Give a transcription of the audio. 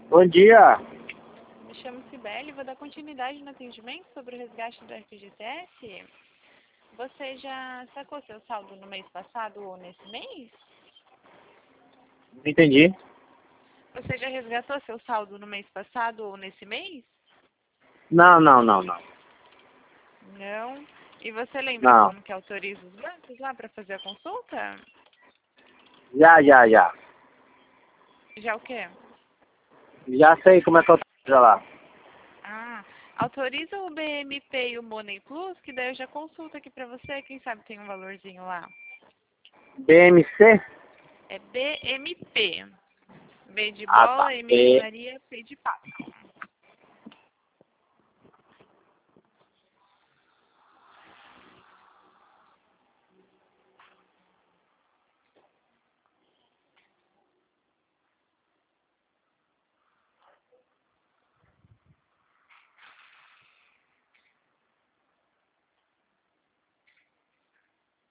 Bom dia. Me chamo Cibele e vou dar continuidade no atendimento sobre o resgate do FGTS. Você já sacou seu saldo no mês passado ou nesse mês? Não entendi. Você já resgatou seu saldo no mês passado ou nesse mês? Não. Não. E você lembra Não. como que autoriza os bancos lá para fazer a consulta? Já. Já o quê? Já sei como é que eu tô lá. Ah, autoriza o BMP e o Money Plus, que daí eu já consulto aqui para você, quem sabe tem um valorzinho lá. BMC? É BMP. B de Ah, bola, tá. M de Maria, P de pato.